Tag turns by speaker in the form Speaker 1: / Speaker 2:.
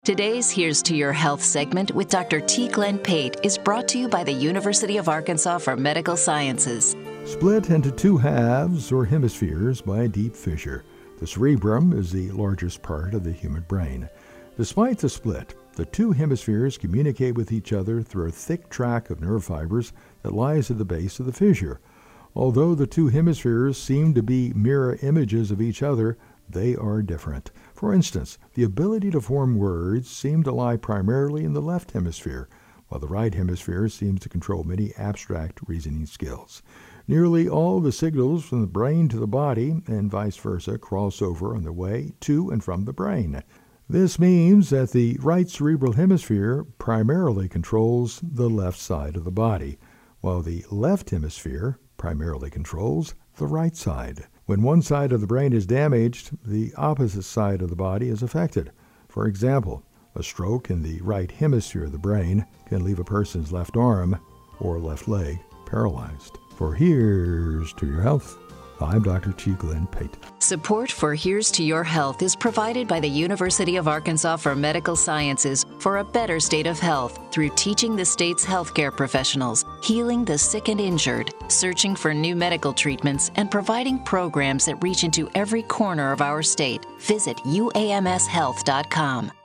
Speaker 1: Today's Here's to Your Health segment with Dr. T. Glenn Pate is brought to you by the University of Arkansas for Medical Sciences.
Speaker 2: Split into two halves or hemispheres by a deep fissure. The cerebrum is the largest part of the human brain. Despite the split, the two hemispheres communicate with each other through a thick tract of nerve fibers that lies at the base of the fissure. Although the two hemispheres seem to be mirror images of each other, they are different. For instance, the ability to form words seems to lie primarily in the left hemisphere, while the right hemisphere seems to control many abstract reasoning skills. Nearly all the signals from the brain to the body and vice versa cross over on their way to and from the brain. This means that the right cerebral hemisphere primarily controls the left side of the body, while the left hemisphere primarily controls the right side. When one side of the brain is damaged, the opposite side of the body is affected. For example, a stroke in the right hemisphere of the brain can leave a person's left arm or left leg paralyzed. For Here's to Your Health, I'm Dr. T. Glenn Pate.
Speaker 1: Support for Here's to Your Health is provided by the University of Arkansas for Medical Sciences for a better state of health through teaching the state's healthcare professionals, healing the sick and injured, searching for new medical treatments, and providing programs that reach into every corner of our state. Visit uamshealth.com.